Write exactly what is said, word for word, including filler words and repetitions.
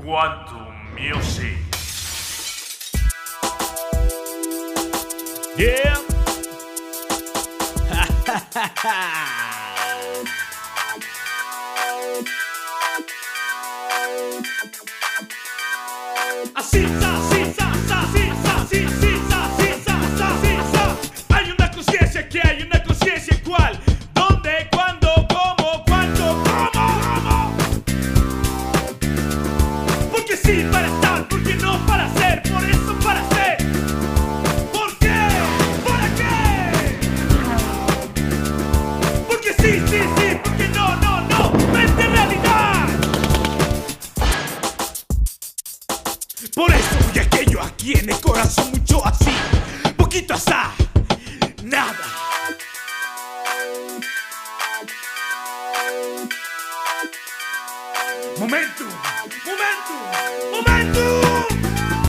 Quantum Music. Yeah. Así, sa, así, sa, sa, así, sa, así, así, sa, así, sa, sa, así, sa. Hay una conciencia que hay una conciencia cuál, dónde, cuándo, cómo, cuánto, cómo, cómo. Porque sí para estar, porque no para ser, por eso para ser. ¿Por qué? ¿Para qué? Porque sí, sí, sí, porque no, no, no, mente realidad. Por eso y aquello aquí en el corazón mucho así, poquito asá, nada. Momento, momento.